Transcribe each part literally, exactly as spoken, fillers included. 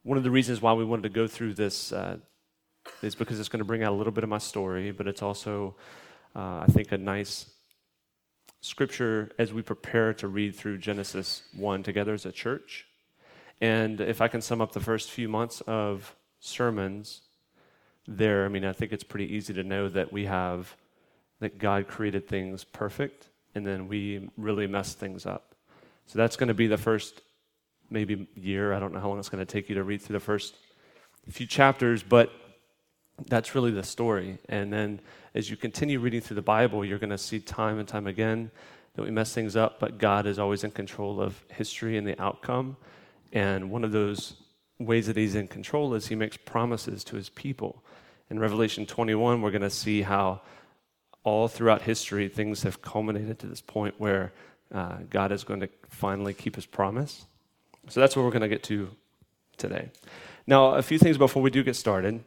one of the reasons why we wanted to go through this uh, is because it's going to bring out a little bit of my story, but it's also, uh, I think, a nice scripture as we prepare to read through Genesis one together as a church. And if I can sum up the first few months of sermons there, I mean, I think it's pretty easy to know that we have, that God created things perfect, and then we really mess things up. So that's going to be the first maybe year. I don't know how long it's going to take you to read through the first few chapters, but that's really the story. And then as you continue reading through the Bible, you're going to see time and time again that we mess things up, but God is always in control of history and the outcome. And one of those ways that he's in control is he makes promises to his people. In Revelation twenty-one, we're going to see how all throughout history, things have culminated to this point where uh, God is going to finally keep his promise. So that's what we're going to get to today. Now, a few things before we do get started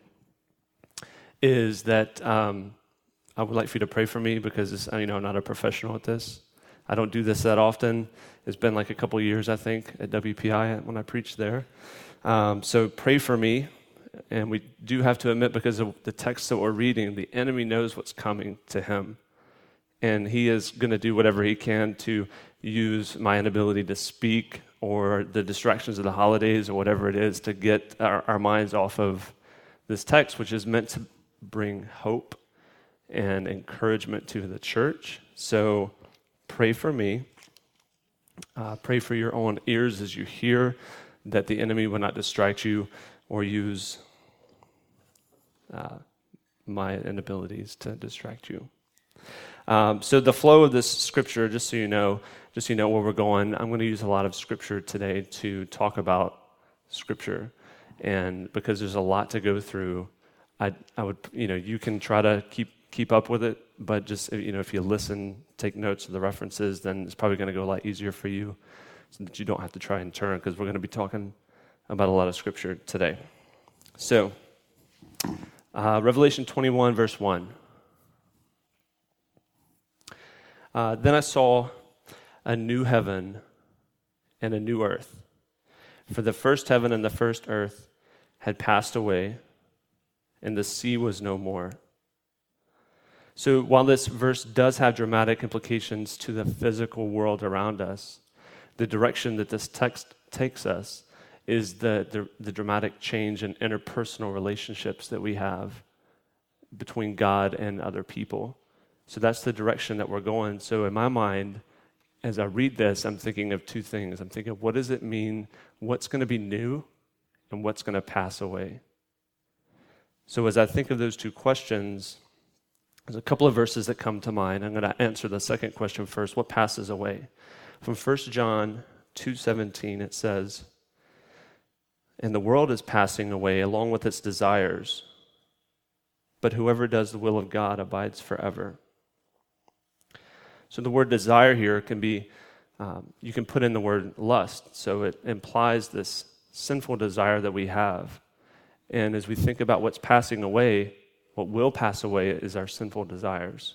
is that um, I would like for you to pray for me because this, you know, I'm not a professional at this. I don't do this that often. It's been like a couple of years, I think, at W P I when I preached there. Um, so pray for me. And we do have to admit, because of the text that we're reading, the enemy knows what's coming to him. And he is going to do whatever he can to use my inability to speak or the distractions of the holidays or whatever it is to get our, our minds off of this text, which is meant to bring hope and encouragement to the church. So pray for me. Uh, pray for your own ears as you hear, that the enemy will not distract you or use uh, my inabilities to distract you. Um, so the flow of this scripture, just so you know, just so you know where we're going, I'm going to use a lot of scripture today to talk about scripture. And because there's a lot to go through, I, I would, you know, you can try to keep keep up with it, but just, you know, if you listen, take notes of the references, then it's probably going to go a lot easier for you so that you don't have to try and turn, because we're going to be talking about a lot of scripture today. So, uh, Revelation twenty-one, verse one. Uh, then I saw a new heaven and a new earth, for the first heaven and the first earth had passed away, and the sea was no more. So while this verse does have dramatic implications to the physical world around us, the direction that this text takes us is the, the, the dramatic change in interpersonal relationships that we have between God and other people. So that's the direction that we're going. So in my mind, as I read this, I'm thinking of two things. I'm thinking, what does it mean? What's going to be new and what's going to pass away? So as I think of those two questions, there's a couple of verses that come to mind. I'm going to answer the second question first. What passes away? From First John two seventeen, it says, "And the world is passing away along with its desires, but whoever does the will of God abides forever." So the word desire here can be, um, you can put in the word lust. So it implies this sinful desire that we have. And as we think about what's passing away, what will pass away is our sinful desires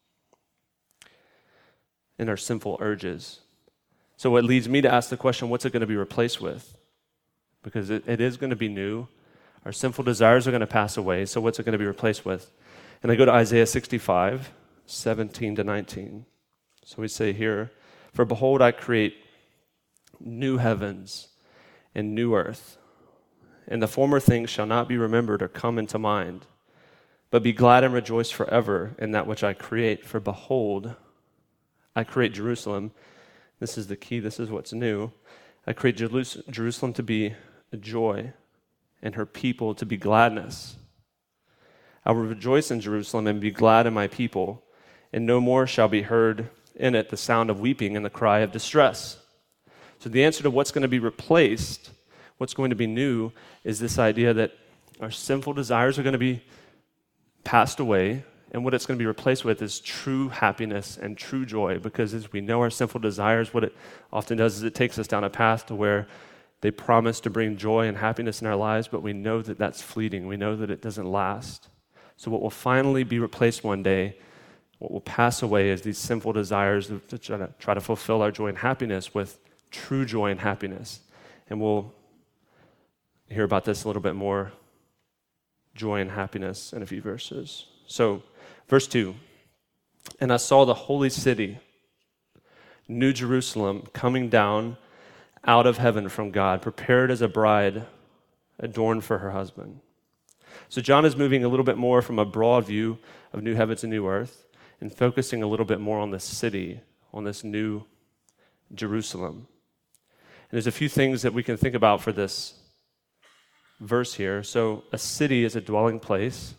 and our sinful urges. So it leads me to ask the question, what's it going to be replaced with? Because it, it is going to be new. Our sinful desires are going to pass away, so what's it going to be replaced with? And I go to Isaiah sixty-five, seventeen to nineteen. So we say here, "For behold, I create new heavens and new earth, and the former things shall not be remembered or come into mind. But be glad and rejoice forever in that which I create. For behold, I create Jerusalem." This is the key, this is what's new. "I create Jerusalem to be a joy, and her people to be gladness. I will rejoice in Jerusalem and be glad in my people, and no more shall be heard in it the sound of weeping and the cry of distress." So the answer to what's going to be replaced, what's going to be new, is this idea that our sinful desires are going to be passed away, and what it's going to be replaced with is true happiness and true joy, because as we know our sinful desires, what it often does is it takes us down a path to where they promise to bring joy and happiness in our lives, but we know that that's fleeting. We know that it doesn't last. So what will finally be replaced one day, what will pass away, is these sinful desires to try to, try to fulfill our joy and happiness with true joy and happiness. And we'll hear about this a little bit more, joy and happiness, in a few verses. So, verse two, and I saw the holy city, New Jerusalem, coming down out of heaven from God, prepared as a bride adorned for her husband. So John is moving a little bit more from a broad view of new heavens and new earth and focusing a little bit more on this city, on this new Jerusalem. And there's a few things that we can think about for this verse here. So a city is a dwelling place.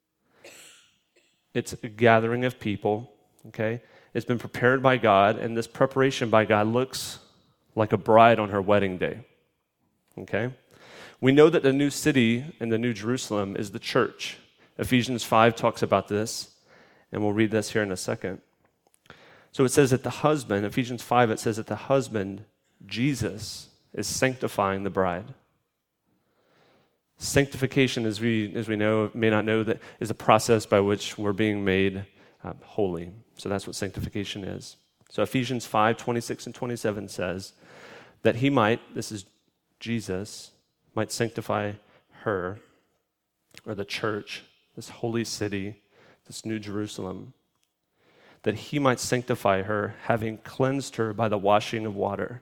It's a gathering of people, okay? It's been prepared by God, and this preparation by God looks like a bride on her wedding day, okay? We know that the new city and the new Jerusalem is the church. Ephesians five talks about this, and we'll read this here in a second. So it says that the husband, Ephesians five, it says that the husband, Jesus, is sanctifying the bride. Sanctification, as we as we know, may not know, that is a process by which we're being made uh, holy. So that's what sanctification is. So Ephesians five, twenty-six and twenty-seven says that he might, this is Jesus, might sanctify her, or the church, this holy city, this new Jerusalem, that he might sanctify her, having cleansed her by the washing of water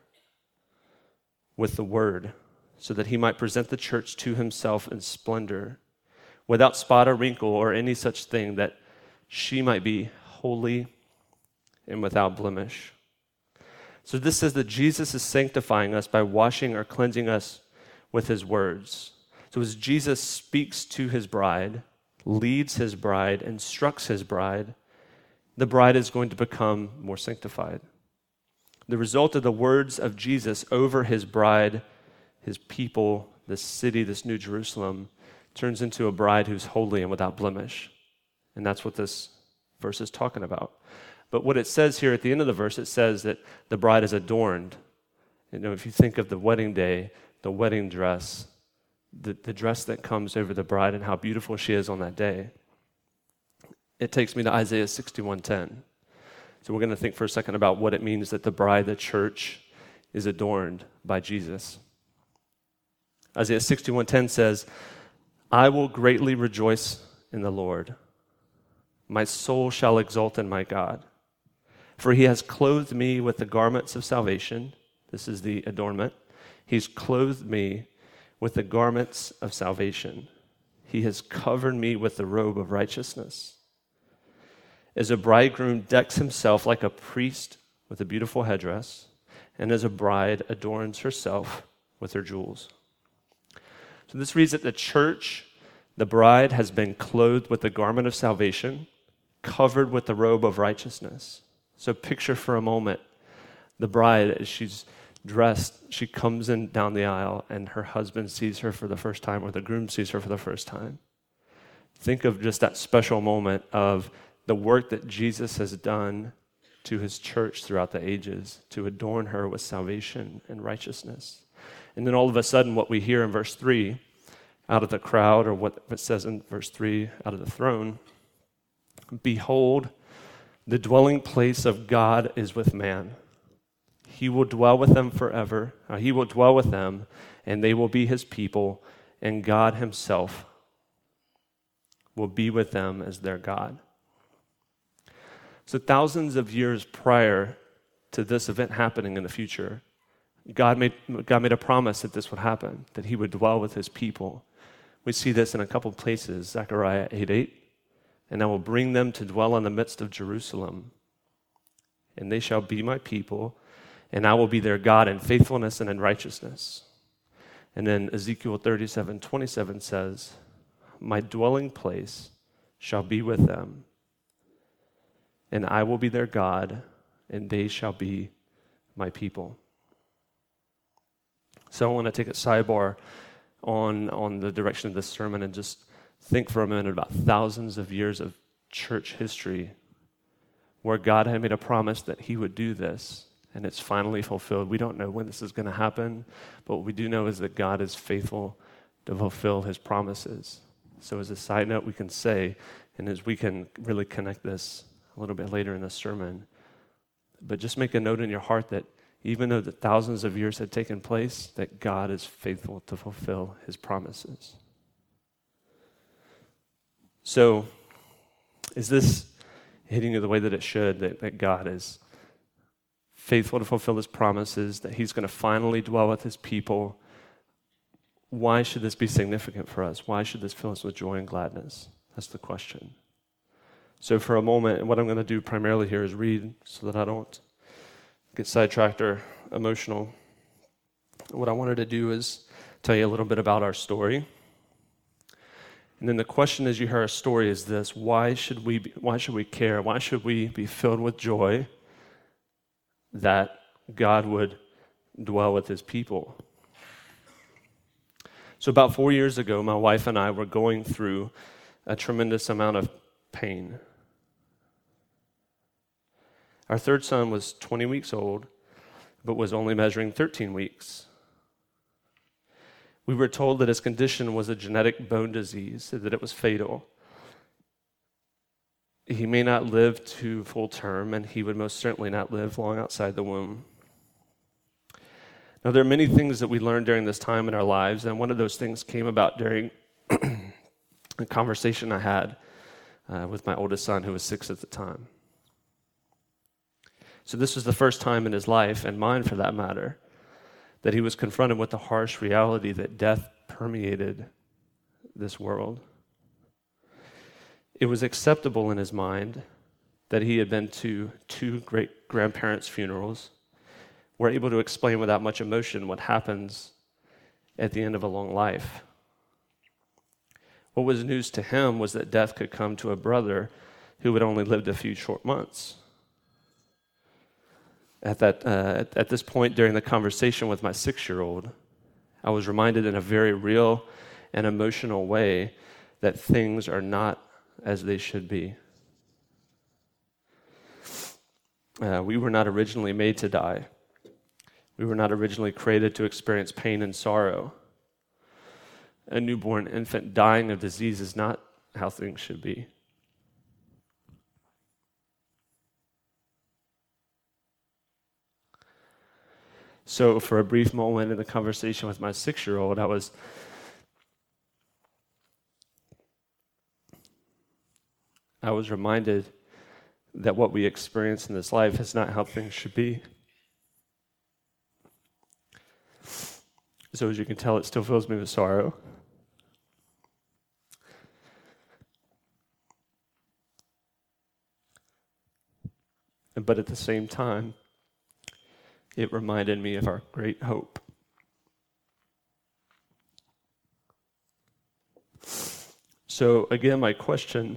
with the word, so that he might present the church to himself in splendor, without spot or wrinkle or any such thing, that she might be holy and without blemish. So this says that Jesus is sanctifying us by washing or cleansing us with his words. So as Jesus speaks to his bride, leads his bride, instructs his bride, the bride is going to become more sanctified. The result of the words of Jesus over his bride, his people, this city, this new Jerusalem, turns into a bride who's holy and without blemish. And that's what this verse is talking about. But what it says here at the end of the verse, it says that the bride is adorned. You know, if you think of the wedding day, the wedding dress, the, the dress that comes over the bride and how beautiful she is on that day, it takes me to Isaiah sixty-one ten. So we're going to think for a second about what it means that the bride, the church, is adorned by Jesus. Isaiah sixty-one ten says, I will greatly rejoice in the Lord. My soul shall exult in my God. For he has clothed me with the garments of salvation. This is the adornment. He's clothed me with the garments of salvation. He has covered me with the robe of righteousness. As a bridegroom decks himself like a priest with a beautiful headdress, and as a bride adorns herself with her jewels. So this reads that the church, the bride, has been clothed with the garment of salvation, covered with the robe of righteousness. So picture for a moment the bride as she's dressed, she comes in down the aisle and her husband sees her for the first time, or the groom sees her for the first time. Think of just that special moment of the work that Jesus has done to his church throughout the ages to adorn her with salvation and righteousness. And then all of a sudden what we hear in verse three, out of the crowd, or what it says in verse three, out of the throne, behold, the dwelling place of God is with man. He will dwell with them forever. Uh, he will dwell with them, and they will be his people, and God himself will be with them as their God. So thousands of years prior to this event happening in the future, God made, God made a promise that this would happen, that he would dwell with his people. We see this in a couple places, Zechariah eight eight. And I will bring them to dwell in the midst of Jerusalem, and they shall be my people, and I will be their God in faithfulness and in righteousness. And then Ezekiel thirty-seven twenty-seven says, my dwelling place shall be with them, and I will be their God, and they shall be my people. So I want to take a sidebar on, on the direction of this sermon and just think for a minute about thousands of years of church history where God had made a promise that he would do this, and it's finally fulfilled. We don't know when this is going to happen, but what we do know is that God is faithful to fulfill his promises. So as a side note, we can say, and as we can really connect this a little bit later in the sermon, but just make a note in your heart that even though the thousands of years had taken place, that God is faithful to fulfill his promises. So, is this hitting you the way that it should, that, that God is faithful to fulfill his promises, that he's going to finally dwell with his people? Why should this be significant for us? Why should this fill us with joy and gladness? That's the question. So for a moment, what I'm going to do primarily here is read so that I don't get sidetracked or emotional. What I wanted to do is tell you a little bit about our story. And then the question as you hear our story is this: why should we be, why should we care? Why should we be filled with joy that God would dwell with his people? So about four years ago, my wife and I were going through a tremendous amount of pain. Our third son was twenty weeks old, but was only measuring thirteen weeks. We were told that his condition was a genetic bone disease, that it was fatal. He may not live to full term, and he would most certainly not live long outside the womb. Now, there are many things that we learned during this time in our lives, and one of those things came about during a conversation I had uh, with my oldest son, who was six at the time. So this was the first time in his life, and mine for that matter, that he was confronted with the harsh reality that death permeated this world. It was acceptable in his mind that he had been to two great-grandparents' funerals. We're able to explain without much emotion what happens at the end of a long life. What was news to him was that death could come to a brother who had only lived a few short months. At that, uh, at, at this point during the conversation with my six-year-old, I was reminded in a very real and emotional way that things are not as they should be. Uh, we were not originally made to die. We were not originally created to experience pain and sorrow. A newborn infant dying of disease is not how things should be. So for a brief moment in the conversation with my six-year-old, I was I was reminded that what we experience in this life is not how things should be. So as you can tell, it still fills me with sorrow. But at the same time, it reminded me of our great hope. So again, my question: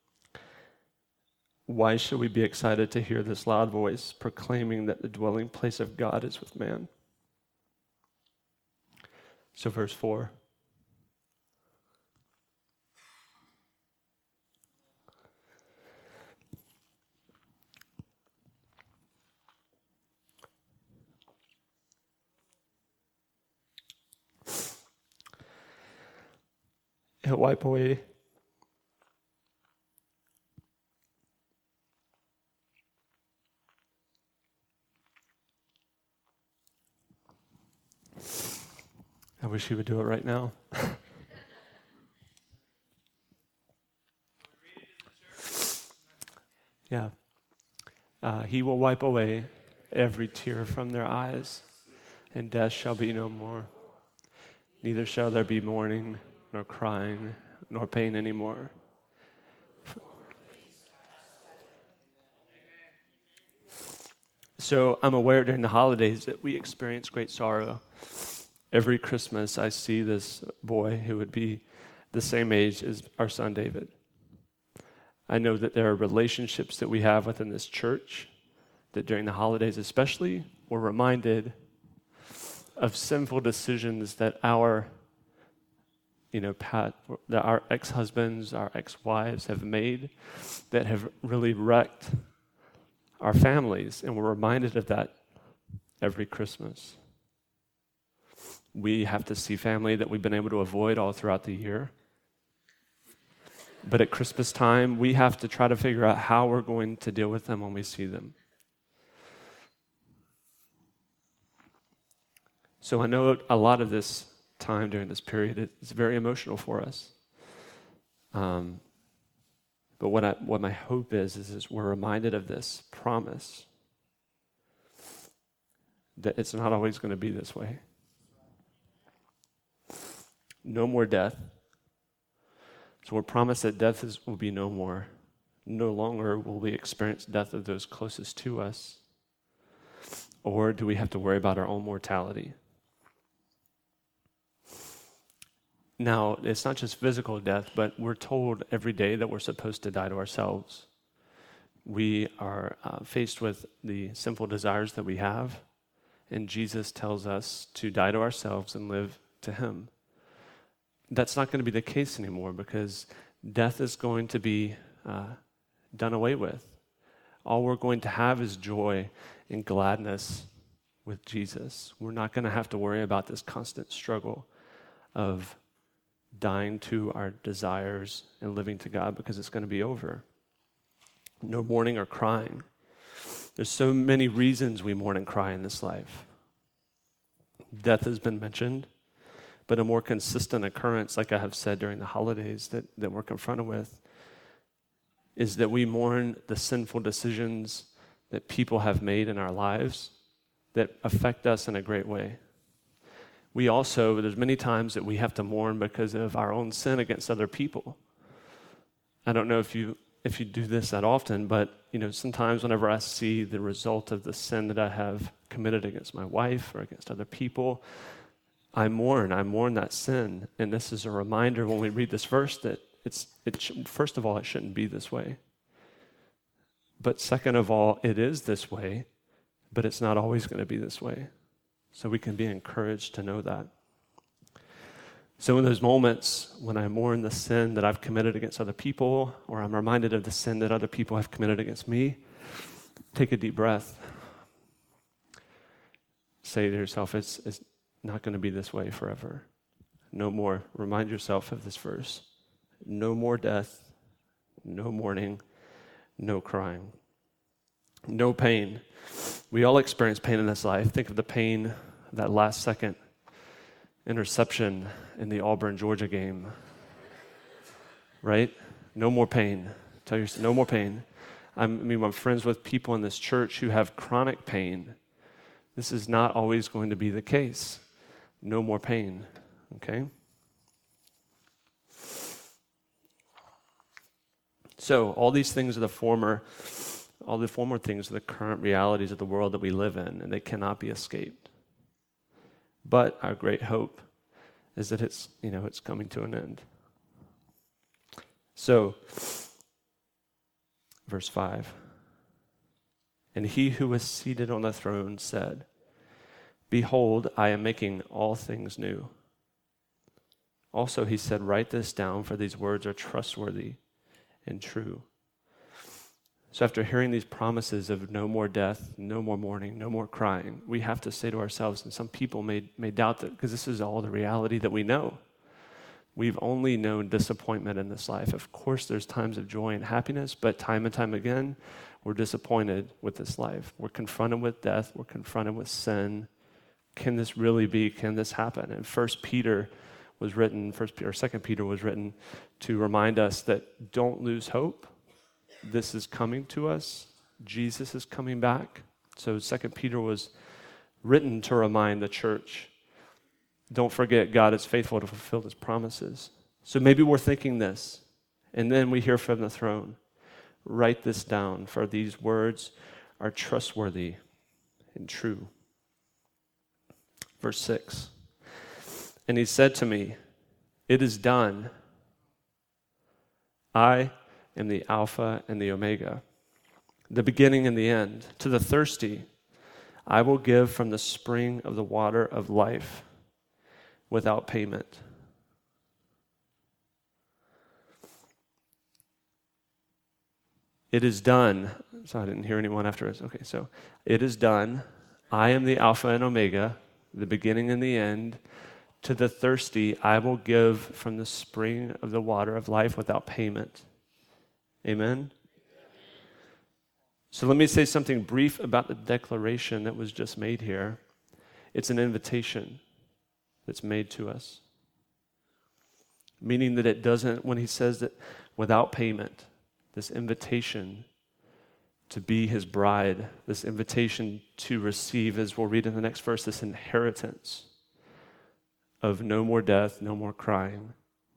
why should we be excited to hear this loud voice proclaiming that the dwelling place of God is with man? So verse four. He'll wipe away I wish he would do it right now. Yeah. Uh, he will wipe away every tear from their eyes, and death shall be no more. Neither shall there be mourning, nor crying, nor pain anymore. So I'm aware during the holidays that we experience great sorrow. Every Christmas I see this boy who would be the same age as our son David. I know that there are relationships that we have within this church that during the holidays especially, we're reminded of sinful decisions that our, you know, Pat, that our ex-husbands, our ex-wives have made that have really wrecked our families, and we're reminded of that every Christmas. We have to see family that we've been able to avoid all throughout the year. But at Christmas time, we have to try to figure out how we're going to deal with them when we see them. So I know a lot of this time during this period is very emotional for us. Um, but what I, what my hope is, is, is we're reminded of this promise that it's not always going to be this way. No more death. So we're promised that death is, will be no more. No longer will we experience death of those closest to us. Or do we have to worry about our own mortality? Now, it's not just physical death, but we're told every day that we're supposed to die to ourselves. We are uh, faced with the sinful desires that we have, and Jesus tells us to die to ourselves and live to Him. That's not going to be the case anymore because death is going to be uh, done away with. All we're going to have is joy and gladness with Jesus. We're not going to have to worry about this constant struggle of dying to our desires and living to God because it's going to be over. No mourning or crying. There's so many reasons we mourn and cry in this life. Death has been mentioned, but a more consistent occurrence, like I have said during the holidays that, that we're confronted with, is that we mourn the sinful decisions that people have made in our lives that affect us in a great way. We also, there's many times that we have to mourn because of our own sin against other people. I don't know if you if you do this that often, but you know, sometimes whenever I see the result of the sin that I have committed against my wife or against other people, I mourn. I mourn that sin. And this is a reminder when we read this verse that it's it sh- first of all, it shouldn't be this way. But second of all, it is this way, but it's not always going to be this way. So we can be encouraged to know that. So in those moments when I mourn the sin that I've committed against other people, or I'm reminded of the sin that other people have committed against me, take a deep breath. Say to yourself, it's, it's not going to be this way forever. No more. Remind yourself of this verse. No more death, no mourning, no crying, no pain. We all experience pain in this life. Think of the pain of that last second interception in the Auburn, Georgia game. Right? No more pain. Tell yourself, no more pain. I'm, I mean, I'm friends with people in this church who have chronic pain. This is not always going to be the case. No more pain. Okay? So, all these things are the former, all the former things are the current realities of the world that we live in, and they cannot be escaped. But our great hope is that it's, you know, it's coming to an end. So, verse five. And he who was seated on the throne said, "Behold, I am making all things new." Also he said, "Write this down, for these words are trustworthy and true." So after hearing these promises of no more death, no more mourning, no more crying, we have to say to ourselves, and some people may, may doubt that because this is all the reality that we know. We've only known disappointment in this life. Of course, there's times of joy and happiness, but time and time again, we're disappointed with this life. We're confronted with death. We're confronted with sin. Can this really be? Can this happen? And First Peter was written, First Peter, or Second Peter was written to remind us that don't lose hope. This is coming to us. Jesus is coming back. So Second Peter was written to remind the church, don't forget God is faithful to fulfill his promises. So maybe we're thinking this, and then we hear from the throne, write this down, for these words are trustworthy and true. Verse six, and he said to me, "It is done. I am the Alpha and the Omega, the beginning and the end. To the thirsty, I will give from the spring of the water of life without payment." It is done. So I didn't hear anyone afterwards. Okay, so it is done. I am the Alpha and Omega, the beginning and the end. To the thirsty, I will give from the spring of the water of life without payment. Amen? So let me say something brief about the declaration that was just made here. It's an invitation that's made to us. Meaning that it doesn't, when he says that without payment, this invitation to be his bride, this invitation to receive, as we'll read in the next verse, this inheritance of no more death, no more crying,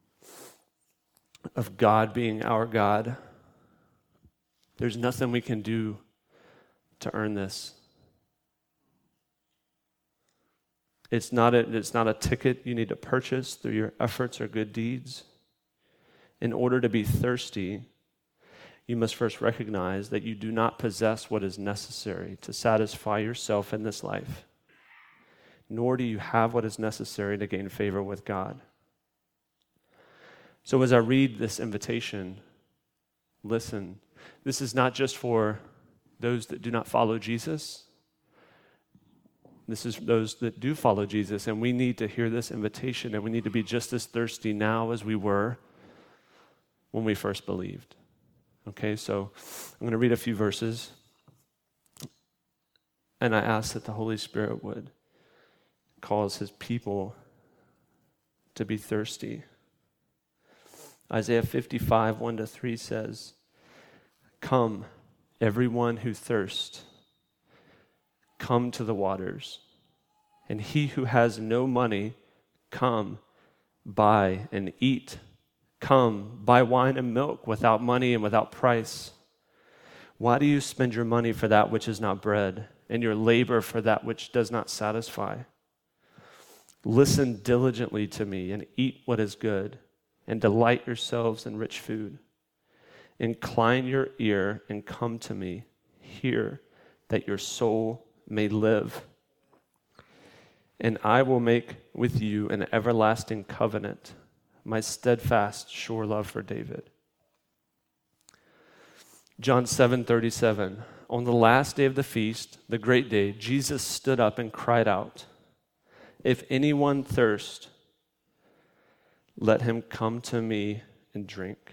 of God being our God. There's nothing we can do to earn this. It's not a, it's not a ticket you need to purchase through your efforts or good deeds. In order to be thirsty, you must first recognize that you do not possess what is necessary to satisfy yourself in this life, nor do you have what is necessary to gain favor with God. So as I read this invitation, listen. This is not just for those that do not follow Jesus. This is those that do follow Jesus, and we need to hear this invitation, and we need to be just as thirsty now as we were when we first believed. Okay, so I'm going to read a few verses, and I ask that the Holy Spirit would cause his people to be thirsty. Isaiah fifty-five, one to three says, "Come, everyone who thirsts, come to the waters, and he who has no money, come, buy and eat. Come, buy wine and milk without money and without price. Why do you spend your money for that which is not bread, and your labor for that which does not satisfy? Listen diligently to me and eat what is good, and delight yourselves in rich food. Incline your ear and come to me. Hear, that your soul may live. And I will make with you an everlasting covenant, my steadfast, sure love for David." John seven thirty-seven. On the last day of the feast, the great day, Jesus stood up and cried out, "If anyone thirst, let him come to me and drink."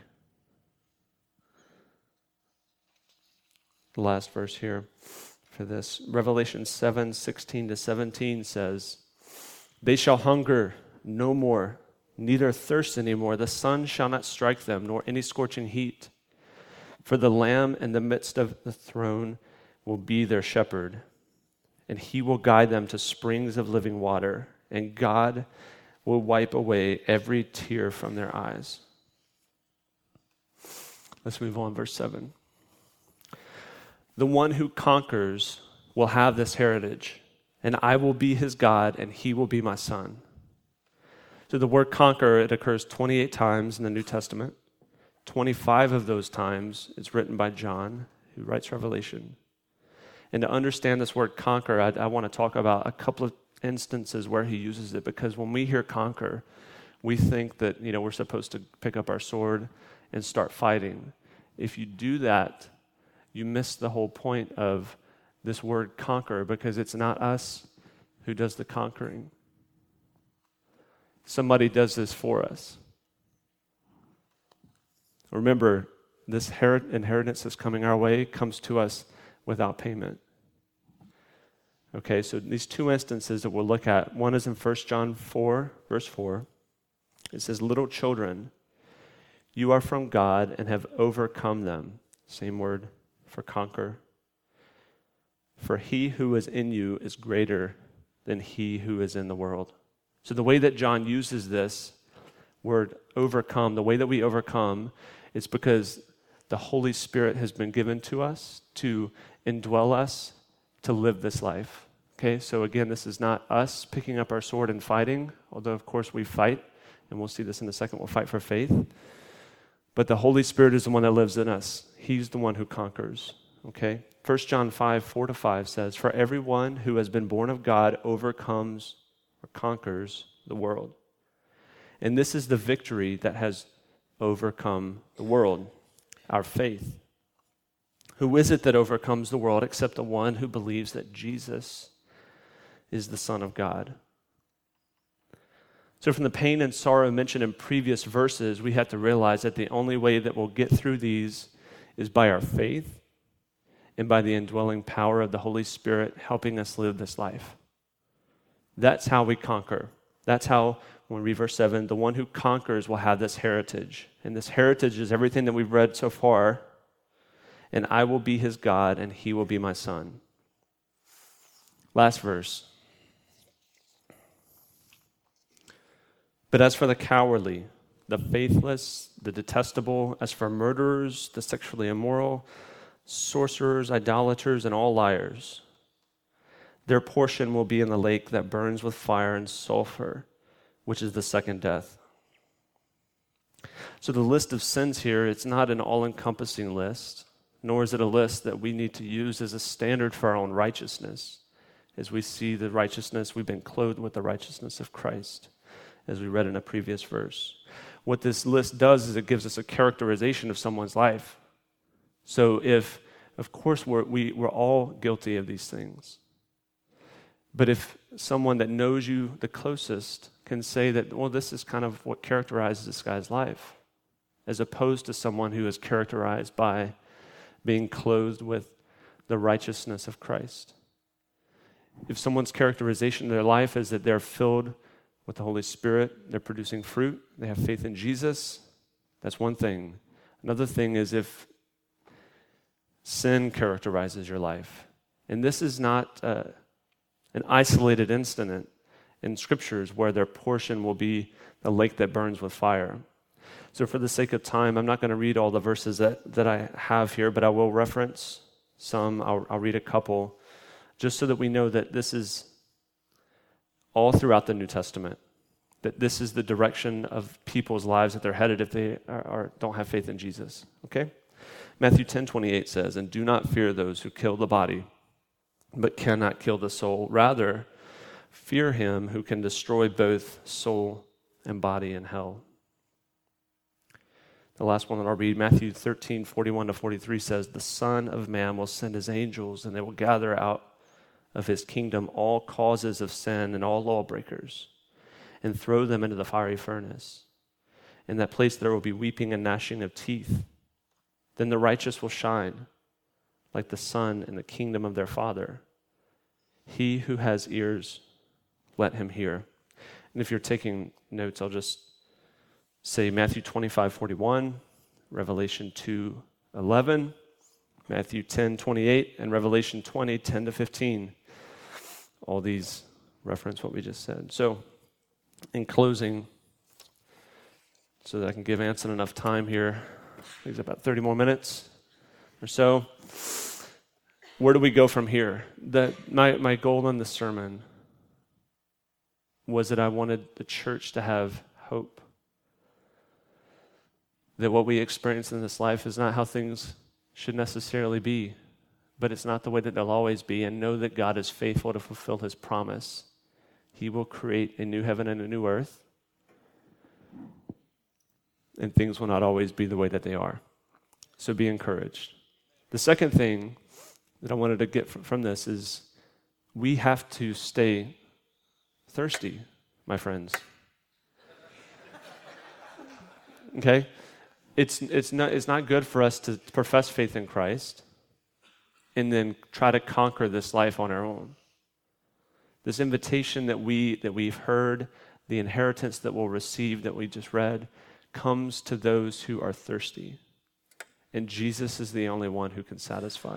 The last verse here for this. Revelation seven sixteen to seventeen says, "They shall hunger no more, neither thirst any more. The sun shall not strike them, nor any scorching heat. For the Lamb in the midst of the throne will be their shepherd, and he will guide them to springs of living water, and God will wipe away every tear from their eyes." Let's move on, verse seven. "The one who conquers will have this heritage, and I will be his God, and he will be my son." So the word conquer, it occurs twenty-eight times in the New Testament. twenty-five of those times it's written by John, who writes Revelation. And to understand this word conquer, I, I want to talk about a couple of instances where he uses it, because when we hear conquer, we think that, you know, we're supposed to pick up our sword and start fighting. If you do that, you miss the whole point of this word conquer, because it's not us who does the conquering. Somebody does this for us. Remember, this inheritance that's coming our way comes to us without payment. Okay, so these two instances that we'll look at, one is in First John four, verse four. It says, "Little children, you are from God and have overcome them." Same word for conquer. "For he who is in you is greater than he who is in the world." So the way that John uses this word overcome, the way that we overcome, is because the Holy Spirit has been given to us to indwell us to live this life. Okay, so again, this is not us picking up our sword and fighting, although of course we fight, and we'll see this in a second, we'll fight for faith. But the Holy Spirit is the one that lives in us. He's the one who conquers. Okay? First John five, four to five says, "For everyone who has been born of God overcomes or conquers the world. And this is the victory that has overcome the world, our faith. Who is it that overcomes the world except the one who believes that Jesus is the Son of God?" So from the pain and sorrow mentioned in previous verses, we have to realize that the only way that we'll get through these is by our faith and by the indwelling power of the Holy Spirit helping us live this life. That's how we conquer. That's how, when we read verse seven, the one who conquers will have this heritage. And this heritage is everything that we've read so far. And I will be his God, and he will be my son. Last verse. But as for the cowardly, the faithless, the detestable, as for murderers, the sexually immoral, sorcerers, idolaters, and all liars, their portion will be in the lake that burns with fire and sulfur, which is the second death. So the list of sins here, it's not an all-encompassing list, nor is it a list that we need to use as a standard for our own righteousness. As we see the righteousness, we've been clothed with the righteousness of Christ, as we read in a previous verse. What this list does is it gives us a characterization of someone's life. So if, of course, we're, we, we're all guilty of these things. But if someone that knows you the closest can say that, well, this is kind of what characterizes this guy's life, as opposed to someone who is characterized by being clothed with the righteousness of Christ. If someone's characterization of their life is that they're filled with the Holy Spirit, they're producing fruit, they have faith in Jesus, that's one thing. Another thing is if sin characterizes your life. And this is not uh, an isolated incident in scriptures where their portion will be the lake that burns with fire. So for the sake of time, I'm not going to read all the verses that, that I have here, but I will reference some. I'll, I'll read a couple, just so that we know that this is all throughout the New Testament, that this is the direction of people's lives that they're headed if they are, are, don't have faith in Jesus. Okay? Matthew ten twenty-eight says, "And do not fear those who kill the body, but cannot kill the soul. Rather, fear him who can destroy both soul and body in hell." The last one that I'll read, Matthew thirteen forty-one to forty-three says, "The Son of Man will send his angels, and they will gather out of his kingdom all causes of sin and all lawbreakers, and throw them into the fiery furnace. In that place there will be weeping and gnashing of teeth. Then the righteous will shine like the sun in the kingdom of their Father. He who has ears, let him hear." And if you're taking notes, I'll just say Matthew twenty-five forty-one, Revelation two eleven, Matthew ten twenty-eight, and Revelation twenty ten to fifteen. All these reference what we just said. So, in closing, so that I can give Anson enough time here, I think it's about thirty more minutes or so. Where do we go from here? That my, my goal in this sermon was that I wanted the church to have hope. That what we experience in this life is not how things should necessarily be, but it's not the way that they'll always be, and know that God is faithful to fulfill his promise. He will create a new heaven and a new earth, and things will not always be the way that they are. So be encouraged. The second thing that I wanted to get from this is we have to stay thirsty, my friends. Okay? It's it's not it's not good for us to profess faith in Christ and then try to conquer this life on our own. This invitation that we that we've heard, the inheritance that we'll receive that we just read, comes to those who are thirsty. And Jesus is the only one who can satisfy.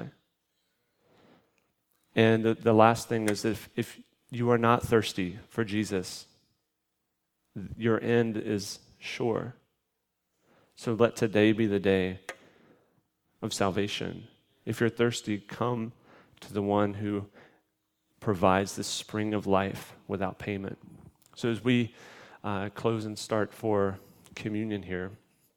And the, the last thing is if, if you are not thirsty for Jesus, your end is sure. So let today be the day of salvation. If you're thirsty, come to the one who provides the spring of life without payment. So as we uh, close and start for communion here,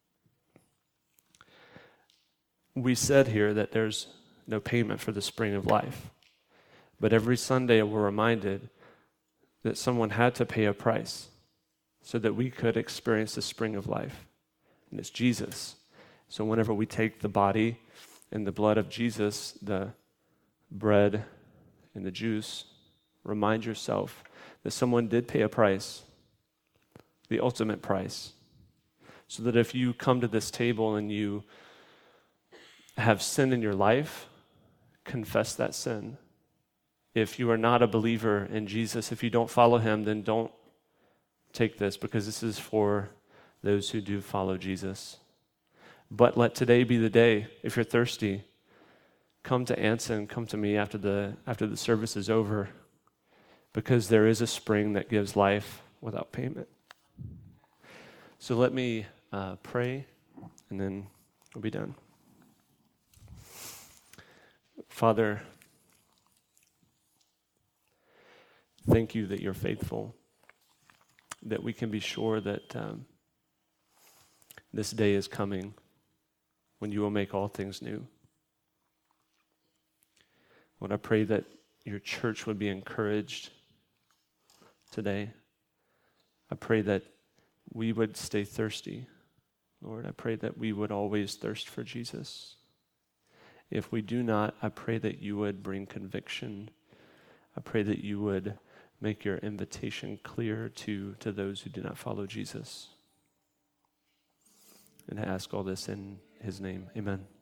we said here that there's no payment for the spring of life. But every Sunday we're reminded that someone had to pay a price so that we could experience the spring of life. And it's Jesus. So whenever we take the body and the blood of Jesus, the bread and the juice, remind yourself that someone did pay a price, the ultimate price, so that if you come to this table and you have sin in your life, confess that sin if you are not a believer in Jesus, if you don't follow him, then don't take this, because this is for those who do follow Jesus. But let today be the day. If you're thirsty, come to Anson, come to me after the after the service is over, because there is a spring that gives life without payment. So let me uh, pray, and then we'll be done. Father, thank you that you're faithful, that we can be sure that um, this day is coming when you will make all things new. Lord, I pray that your church would be encouraged today. I pray that we would stay thirsty. Lord, I pray that we would always thirst for Jesus. If we do not, I pray that you would bring conviction. I pray that you would make your invitation clear to, to those who do not follow Jesus. And I ask all this in his name. Amen.